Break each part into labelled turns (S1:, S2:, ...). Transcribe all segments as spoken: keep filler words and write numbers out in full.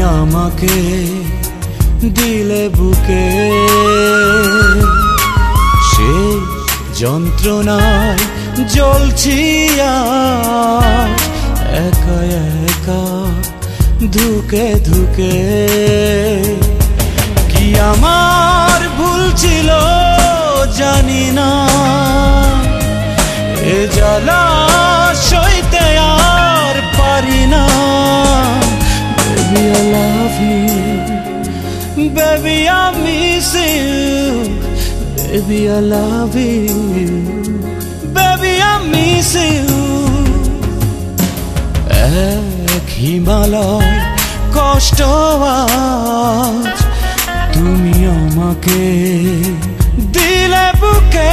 S1: আমাকে দিলে বুকে সে যন্ত্রণায় জ্বলছি আজ একা একা ধুকে ধুকে। কি আমার ভুল ছিল জানি না, এ জ্বালা সইতে আর পারি না। Baby I love you, baby I miss you, baby I love you, baby I miss you। এক হিমালয় কষ্ট আজ তুমি আমাকে দিলে বুকে।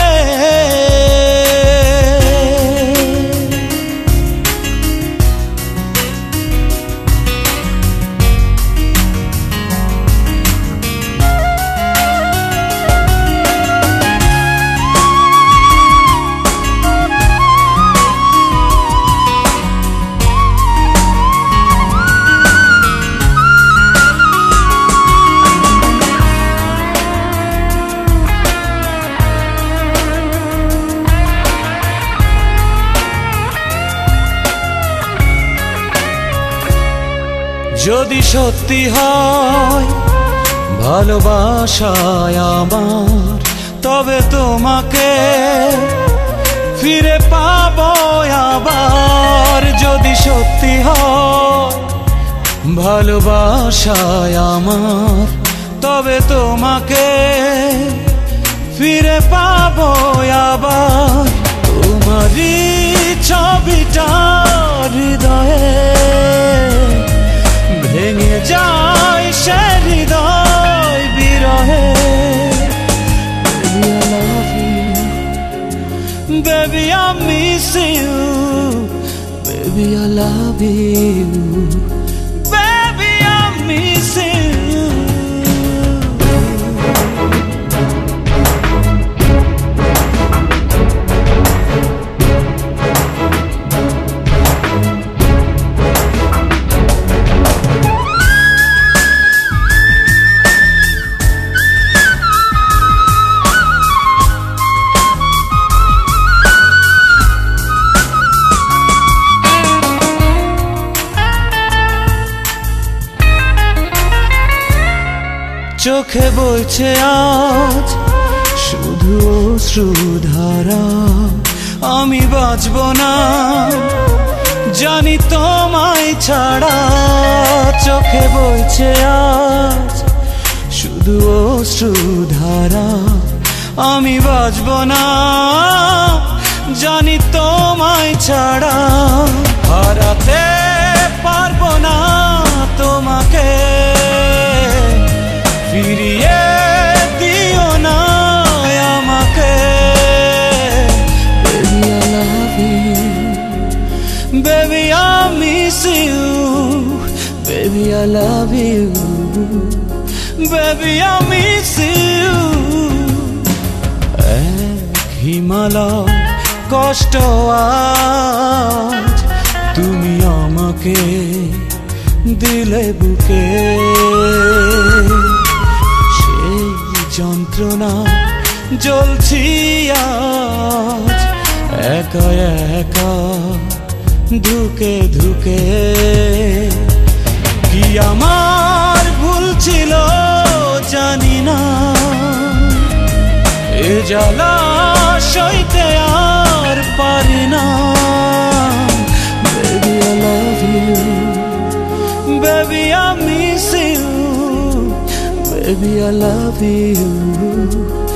S1: যদি সত্যি হয় ভালোবাসায় আমার, তবে তোমাকে ফিরে পাবো আবার। যদি সত্যি হয় ভালোবাসায় আমার, তবে তোমাকে ফিরে পাবো আবার। তোমারই ছবিটা হৃদয়ে ভেঙে যায় সে হৃদয় বিরহে। Baby I miss you, baby I love you, baby I miss you। চোখে বইছে আজ শুধু অশ্রুধারা, আমি বাঁচব না জানি তোমায় ছাড়া। চোখে বইছে আজ শুধু অশ্রুধারা, আমি বাঁচব না জানি তোমায় ছাড়া। হারাতে পারবো না তোমাকে, ফিরিয়ে দিও না আমাকে। Baby I love you, baby I miss you, baby I love you, baby I miss you। এক হিমালয় কষ্ট আজ তুমি আমাকে দিলে বুকে যন্ত্রণা জ্বলছি আজ একা একা ধুকে ধুকে। কি আমার ভুল ছিল জানি না, এ জ্বালা সইতে আর পারি না। Baby I love you, baby I miss you, baby I love you।